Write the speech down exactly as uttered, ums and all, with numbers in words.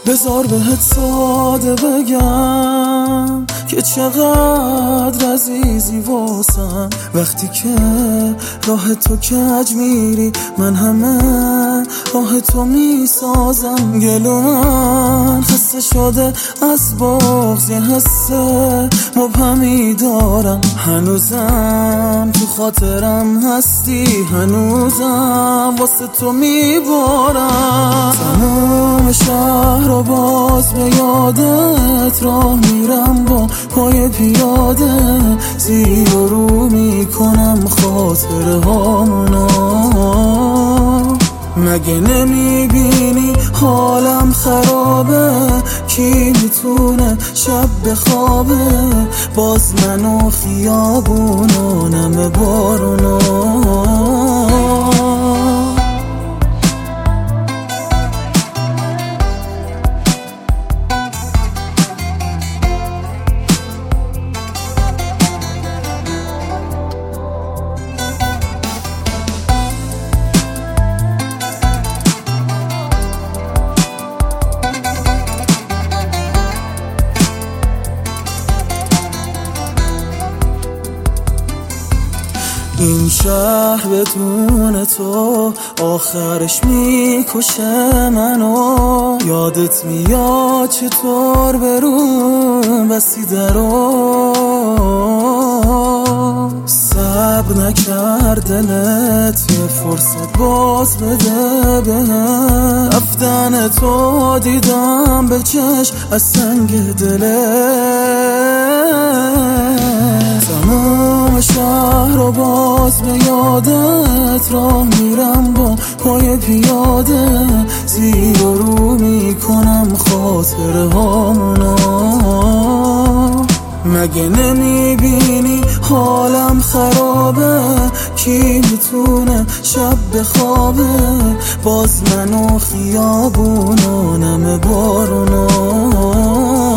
بذار بهت ساده بگم که چقدر عزیزی واسم. وقتی که راه تو کج میری من همه راه تو میسازم. گلو من خسته شده از بغض، یه حس مبهمی دارم. هنوزم تو خاطرم هستی، هنوزم واسه تو میبارم. تمام شهر رو باز به یادت راه میرم با پای پیاده. زیر و رو میکنم خاطره هامونو. مگه نمیبینی حالم خرابه؟ کی میتونه شب بخوابه؟ باز من و خیابونو نم بارونو. این شهر بدون تو آخرش میکشه منو. یادت میاد چطور برون بستی درو؟ صبر نکرد دلت یه فرصت باز بده بهم. رفتن تو دیدم به چشم از سنگ دلت. تمام شهر رو باز به یادت راه میرم با پای پیاده. زیر و رو میکنم خاطره هامونو. مگه نمیبینی حالم خرابه؟ کی میتونه شب بخوابه؟ باز من و خیابونو نم بارونو.